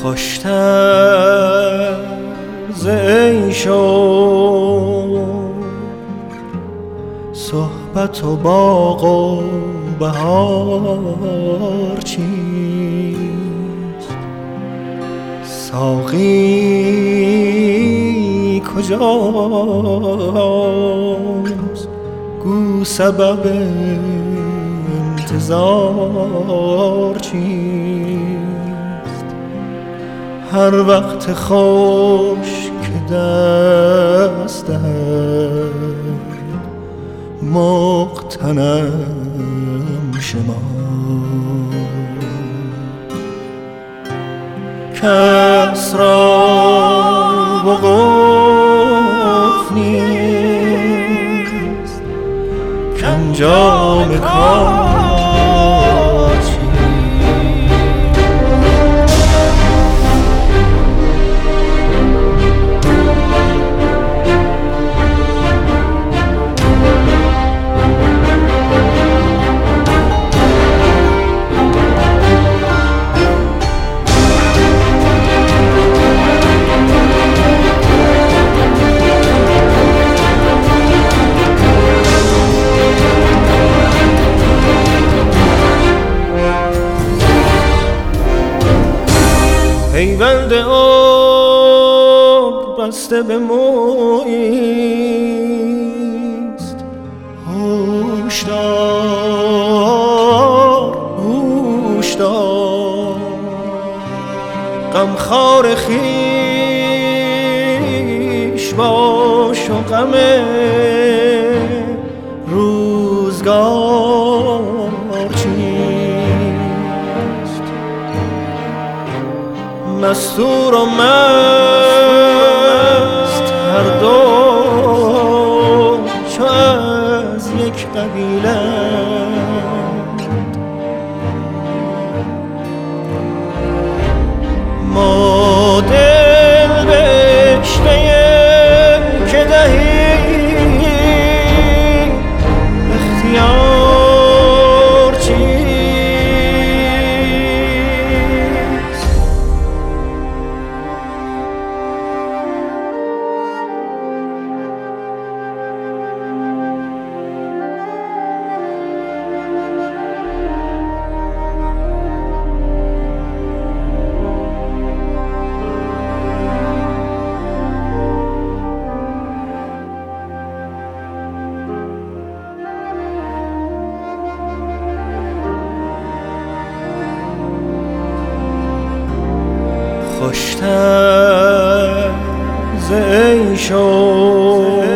خوشتر ز عیش و صحبت و باغ و بهار چیست؟ ساقی کجاست؟ گو سبب انتظار چیست؟ هر وقت خوش که دست دهد مغتنم شمار، کس را وقوف نیست کانجام کار پیوند عمر بسته به موییست. هوشدار هوشدار غمخوار خویش باش و غم روزگار چیست؟ مستور و مست هر دو چو از یک قبیله، ما دل بشته که دهیم اختیار چیست؟ خوشتر ز عیش و